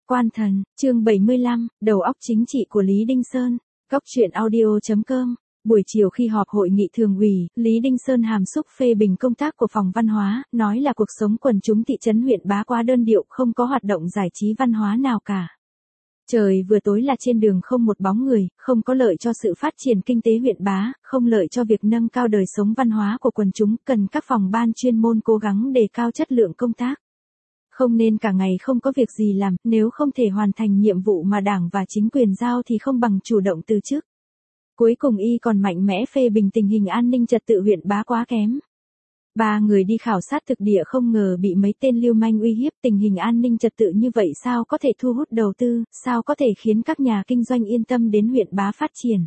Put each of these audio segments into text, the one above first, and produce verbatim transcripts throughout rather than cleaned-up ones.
Quan thần, chương bảy mươi lăm, đầu óc chính trị của Lý Đinh Sơn. Góc truyện audio chấm com. Buổi chiều khi họp hội nghị thường ủy, Lý Đinh Sơn hàm xúc phê bình công tác của phòng văn hóa, nói là cuộc sống quần chúng thị trấn huyện Bá quá đơn điệu, không có hoạt động giải trí văn hóa nào cả. Trời vừa tối là trên đường không một bóng người, không có lợi cho sự phát triển kinh tế huyện Bá, không lợi cho việc nâng cao đời sống văn hóa của quần chúng, cần các phòng ban chuyên môn cố gắng đề cao chất lượng công tác. Không nên cả ngày không có việc gì làm, nếu không thể hoàn thành nhiệm vụ mà Đảng và chính quyền giao thì không bằng chủ động từ chức. Cuối cùng y còn mạnh mẽ phê bình tình hình an ninh trật tự huyện Bá quá kém. Ba người đi khảo sát thực địa không ngờ bị mấy tên lưu manh uy hiếp, tình hình an ninh trật tự như vậy sao có thể thu hút đầu tư, sao có thể khiến các nhà kinh doanh yên tâm đến huyện Bá phát triển.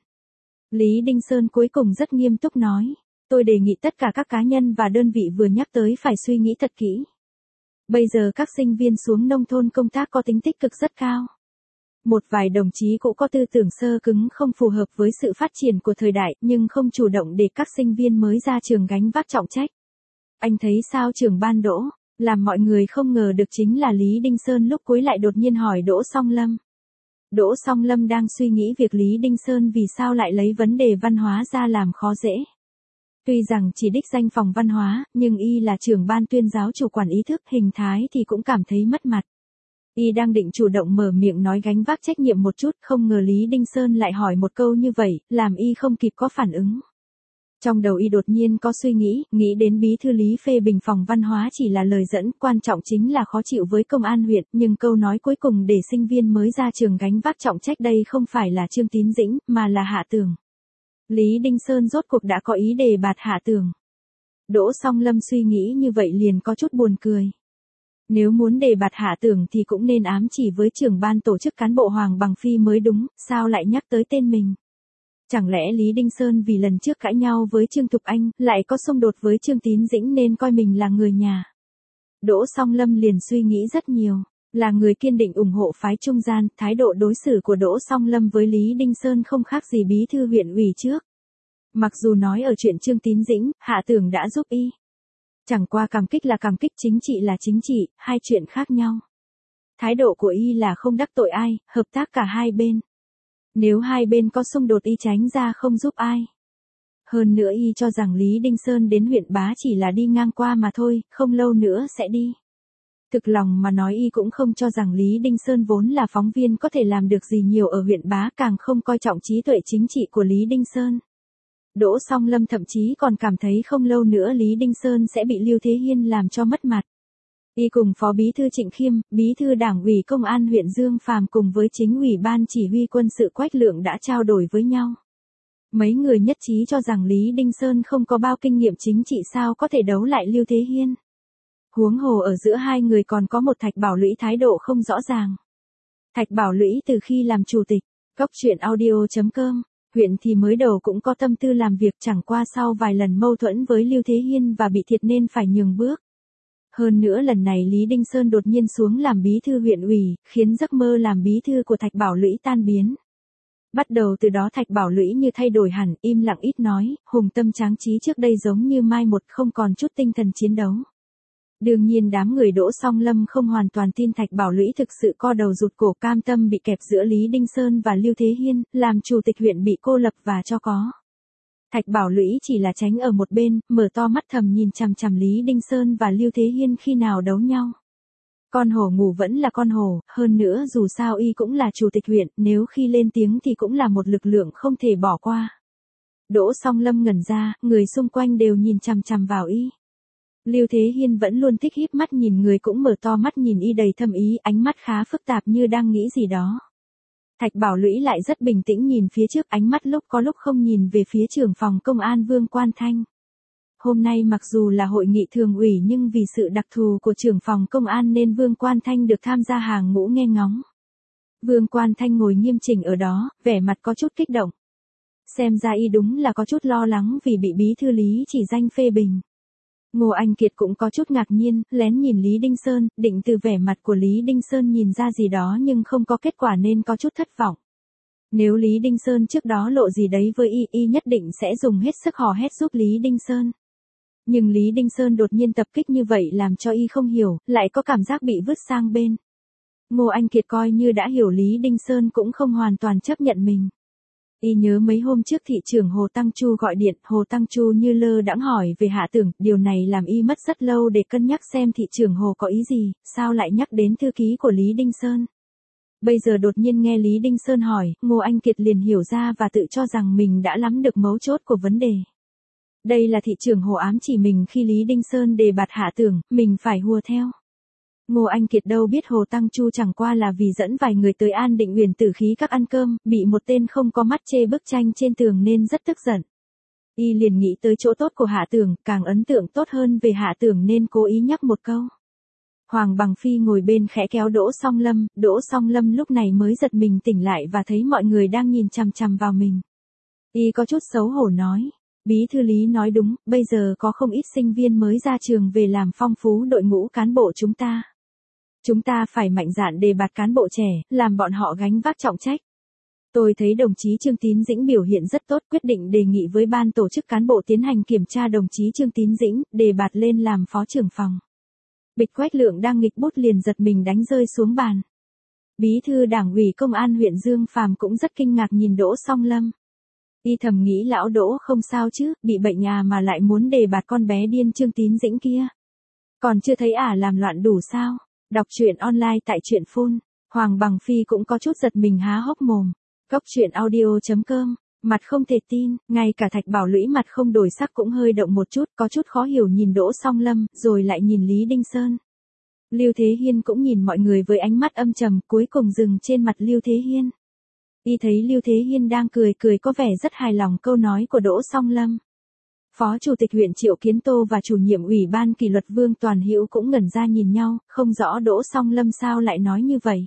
Lý Đinh Sơn cuối cùng rất nghiêm túc nói, tôi đề nghị tất cả các cá nhân và đơn vị vừa nhắc tới phải suy nghĩ thật kỹ. Bây giờ các sinh viên xuống nông thôn công tác có tính tích cực rất cao. Một vài đồng chí cũng có tư tưởng sơ cứng không phù hợp với sự phát triển của thời đại, nhưng không chủ động để các sinh viên mới ra trường gánh vác trọng trách. Anh thấy sao trưởng ban Đỗ? Làm mọi người không ngờ được chính là Lý Đinh Sơn lúc cuối lại đột nhiên hỏi Đỗ Song Lâm. Đỗ Song Lâm đang suy nghĩ việc Lý Đinh Sơn vì sao lại lấy vấn đề văn hóa ra làm khó dễ. Tuy rằng chỉ đích danh phòng văn hóa, nhưng y là trưởng ban tuyên giáo chủ quản ý thức hình thái thì cũng cảm thấy mất mặt. Y đang định chủ động mở miệng nói gánh vác trách nhiệm một chút, không ngờ Lý Đinh Sơn lại hỏi một câu như vậy, làm y không kịp có phản ứng. Trong đầu y đột nhiên có suy nghĩ, nghĩ đến bí thư Lý phê bình phòng văn hóa chỉ là lời dẫn, quan trọng chính là khó chịu với công an huyện, nhưng câu nói cuối cùng để sinh viên mới ra trường gánh vác trọng trách đây không phải là Trương Tín Dĩnh, mà là Hạ Tường. Lý Đinh Sơn rốt cuộc đã có ý đề bạt Hạ Tường. Đỗ Song Lâm suy nghĩ như vậy liền có chút buồn cười. Nếu muốn đề bạt Hạ Tường thì cũng nên ám chỉ với trưởng ban tổ chức cán bộ Hoàng Bằng Phi mới đúng, sao lại nhắc tới tên mình. Chẳng lẽ Lý Đinh Sơn vì lần trước cãi nhau với Trương Thục Anh, lại có xung đột với Trương Tín Dĩnh nên coi mình là người nhà. Đỗ Song Lâm liền suy nghĩ rất nhiều, là người kiên định ủng hộ phái trung gian, thái độ đối xử của Đỗ Song Lâm với Lý Đinh Sơn không khác gì bí thư huyện ủy trước. Mặc dù nói ở chuyện Trương Tín Dĩnh, Hạ Tường đã giúp y. Chẳng qua cảm kích là cảm kích, chính trị là chính trị, hai chuyện khác nhau. Thái độ của y là không đắc tội ai, hợp tác cả hai bên. Nếu hai bên có xung đột y tránh ra không giúp ai. Hơn nữa y cho rằng Lý Đinh Sơn đến huyện Bá chỉ là đi ngang qua mà thôi, không lâu nữa sẽ đi. Thực lòng mà nói y cũng không cho rằng Lý Đinh Sơn vốn là phóng viên có thể làm được gì nhiều ở huyện Bá, càng không coi trọng trí tuệ chính trị của Lý Đinh Sơn. Đỗ Song Lâm thậm chí còn cảm thấy không lâu nữa Lý Đinh Sơn sẽ bị Lưu Thế Hiên làm cho mất mặt. Y cùng Phó Bí thư Trịnh Khiêm, Bí thư Đảng ủy Công an huyện Dương Phàm cùng với chính ủy ban chỉ huy quân sự Quách Lượng đã trao đổi với nhau. Mấy người nhất trí cho rằng Lý Đinh Sơn không có bao kinh nghiệm chính trị sao có thể đấu lại Lưu Thế Hiên. Huống hồ ở giữa hai người còn có một Thạch Bảo Lũy thái độ không rõ ràng. Thạch Bảo Lũy từ khi làm chủ tịch, góc truyện audio chấm com, huyện thì mới đầu cũng có tâm tư làm việc, chẳng qua sau vài lần mâu thuẫn với Lưu Thế Hiên và bị thiệt nên phải nhường bước. Hơn nữa lần này Lý Đinh Sơn đột nhiên xuống làm bí thư huyện ủy, khiến giấc mơ làm bí thư của Thạch Bảo Lũy tan biến. Bắt đầu từ đó Thạch Bảo Lũy như thay đổi hẳn, im lặng ít nói, hùng tâm tráng trí trước đây giống như mai một, không còn chút tinh thần chiến đấu. Đương nhiên đám người Đỗ Song Lâm không hoàn toàn tin Thạch Bảo Lũy thực sự co đầu rụt cổ, cam tâm bị kẹp giữa Lý Đinh Sơn và Lưu Thế Hiên, làm chủ tịch huyện bị cô lập và cho có. Thạch Bảo Lũy chỉ là tránh ở một bên, mở to mắt thầm nhìn chằm chằm Lý Đinh Sơn và Lưu Thế Hiên khi nào đấu nhau. Con hổ ngủ vẫn là con hổ, hơn nữa dù sao y cũng là chủ tịch huyện, nếu khi lên tiếng thì cũng là một lực lượng không thể bỏ qua. Đỗ Song Lâm ngẩn ra, người xung quanh đều nhìn chằm chằm vào y. Lưu Thế Hiên vẫn luôn thích híp mắt nhìn người cũng mở to mắt nhìn y đầy thâm ý, ánh mắt khá phức tạp như đang nghĩ gì đó. Thạch Bảo Lũy lại rất bình tĩnh nhìn phía trước, ánh mắt lúc có lúc không nhìn về phía trưởng phòng công an Vương Quan Thanh. Hôm nay mặc dù là hội nghị thường ủy nhưng vì sự đặc thù của trưởng phòng công an nên Vương Quan Thanh được tham gia hàng ngũ nghe ngóng. Vương Quan Thanh ngồi nghiêm chỉnh ở đó, vẻ mặt có chút kích động. Xem ra y đúng là có chút lo lắng vì bị bí thư Lý chỉ danh phê bình. Ngô Anh Kiệt cũng có chút ngạc nhiên, lén nhìn Lý Đinh Sơn, định từ vẻ mặt của Lý Đinh Sơn nhìn ra gì đó nhưng không có kết quả nên có chút thất vọng. Nếu Lý Đinh Sơn trước đó lộ gì đấy với y, y nhất định sẽ dùng hết sức hò hét giúp Lý Đinh Sơn. Nhưng Lý Đinh Sơn đột nhiên tập kích như vậy làm cho y không hiểu, lại có cảm giác bị vứt sang bên. Ngô Anh Kiệt coi như đã hiểu Lý Đinh Sơn cũng không hoàn toàn chấp nhận mình. Y nhớ mấy hôm trước thị trưởng Hồ Tăng Chu gọi điện, Hồ Tăng Chu như lơ đãng hỏi về Hạ Tưởng, điều này làm y mất rất lâu để cân nhắc xem thị trưởng Hồ có ý gì, sao lại nhắc đến thư ký của Lý Đinh Sơn. Bây giờ đột nhiên nghe Lý Đinh Sơn hỏi, Ngô Anh Kiệt liền hiểu ra và tự cho rằng mình đã nắm được mấu chốt của vấn đề. Đây là thị trưởng Hồ ám chỉ mình khi Lý Đinh Sơn đề bạt Hạ Tưởng, mình phải hùa theo. Ngô Anh Kiệt đâu biết Hồ Tăng Chu chẳng qua là vì dẫn vài người tới An Định Uyển Tử Khí các ăn cơm, bị một tên không có mắt chê bức tranh trên tường nên rất tức giận. Y liền nghĩ tới chỗ tốt của Hạ Tưởng, càng ấn tượng tốt hơn về Hạ Tưởng nên cố ý nhắc một câu. Hoàng Bằng Phi ngồi bên khẽ kéo Đỗ Song Lâm, Đỗ Song Lâm lúc này mới giật mình tỉnh lại và thấy mọi người đang nhìn chằm chằm vào mình. Y có chút xấu hổ nói, Bí thư Lý nói đúng, bây giờ có không ít sinh viên mới ra trường về làm phong phú đội ngũ cán bộ chúng ta. Chúng ta phải mạnh dạn đề bạt cán bộ trẻ, làm bọn họ gánh vác trọng trách. Tôi thấy đồng chí Trương Tín Dĩnh biểu hiện rất tốt, quyết định đề nghị với ban tổ chức cán bộ tiến hành kiểm tra đồng chí Trương Tín Dĩnh, đề bạt lên làm phó trưởng phòng. Bịch Quách Lượng đang nghịch bút liền giật mình đánh rơi xuống bàn. Bí thư Đảng ủy Công an huyện Dương Phàm cũng rất kinh ngạc nhìn Đỗ Song Lâm. Y thầm nghĩ lão Đỗ không sao chứ, bị bệnh à mà lại muốn đề bạt con bé điên Trương Tín Dĩnh kia. Còn chưa thấy ả làm loạn đủ sao? Đọc truyện online tại truyện phun. Hoàng Bằng Phi cũng có chút giật mình há hốc mồm. Cốc truyện audio chấm com. Mặt không thể tin, ngay cả Thạch Bảo Lũy mặt không đổi sắc cũng hơi động một chút, có chút khó hiểu nhìn Đỗ Song Lâm, rồi lại nhìn Lý Đinh Sơn. Lưu Thế Hiên cũng nhìn mọi người với ánh mắt âm trầm, cuối cùng dừng trên mặt Lưu Thế Hiên. Y thấy Lưu Thế Hiên đang cười cười có vẻ rất hài lòng câu nói của Đỗ Song Lâm. Phó Chủ tịch huyện Triệu Kiến Tô và chủ nhiệm ủy ban kỷ luật Vương Toàn Hữu cũng ngẩn ra nhìn nhau, không rõ Đỗ Song Lâm sao lại nói như vậy.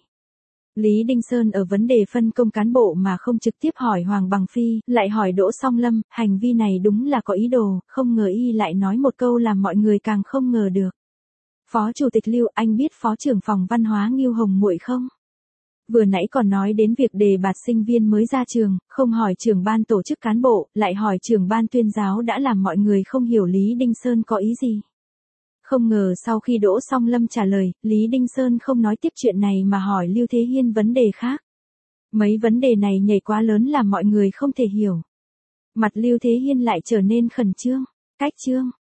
Lý Đinh Sơn ở vấn đề phân công cán bộ mà không trực tiếp hỏi Hoàng Bằng Phi, lại hỏi Đỗ Song Lâm, hành vi này đúng là có ý đồ, không ngờ y lại nói một câu làm mọi người càng không ngờ được. Phó Chủ tịch Lưu, anh biết Phó trưởng phòng văn hóa Ngưu Hồng Muội không? Vừa nãy còn nói đến việc đề bạt sinh viên mới ra trường, không hỏi trưởng ban tổ chức cán bộ, lại hỏi trưởng ban tuyên giáo đã làm mọi người không hiểu Lý Đinh Sơn có ý gì. Không ngờ sau khi Đỗ Song Lâm trả lời, Lý Đinh Sơn không nói tiếp chuyện này mà hỏi Lưu Thế Hiên vấn đề khác. Mấy vấn đề này nhảy quá lớn làm mọi người không thể hiểu. Mặt Lưu Thế Hiên lại trở nên khẩn trương. Cách trương,